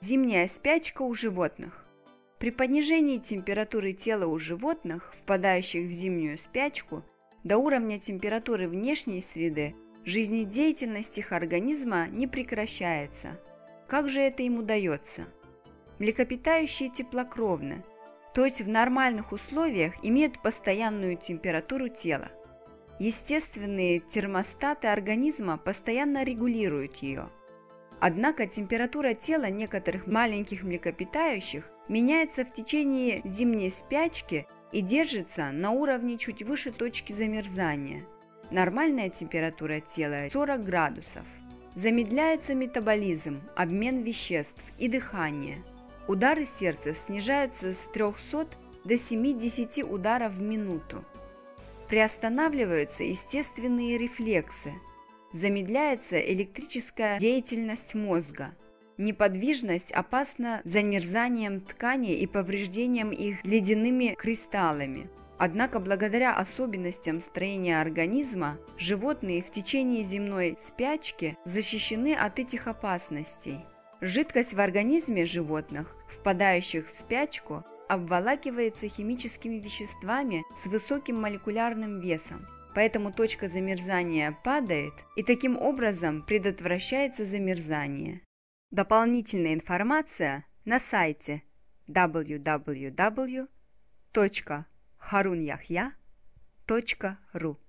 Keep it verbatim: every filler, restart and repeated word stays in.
Зимняя спячка у животных. При понижении температуры тела у животных, впадающих в зимнюю спячку, до уровня температуры внешней среды, жизнедеятельность их организма не прекращается. Как же это им удается? Млекопитающие теплокровны, то есть в нормальных условиях имеют постоянную температуру тела. Естественные термостаты организма постоянно регулируют ее. Однако температура тела некоторых маленьких млекопитающих меняется в течение зимней спячки и держится на уровне чуть выше точки замерзания. Нормальная температура тела сорок градусов. Замедляется метаболизм, обмен веществ и дыхание. Удары сердца снижаются с трёхсот до семидесяти ударов в минуту. Приостанавливаются естественные рефлексы. Замедляется электрическая деятельность мозга. Неподвижность опасна замерзанием тканей и повреждением их ледяными кристаллами. Однако благодаря особенностям строения организма животные в течение земной спячки защищены от этих опасностей. Жидкость в организме животных, впадающих в спячку, обволакивается химическими веществами с высоким молекулярным весом. Поэтому точка замерзания падает, и таким образом предотвращается замерзание. Дополнительная информация на сайте дабл ю дабл ю дабл ю точка харуньяхья точка ру.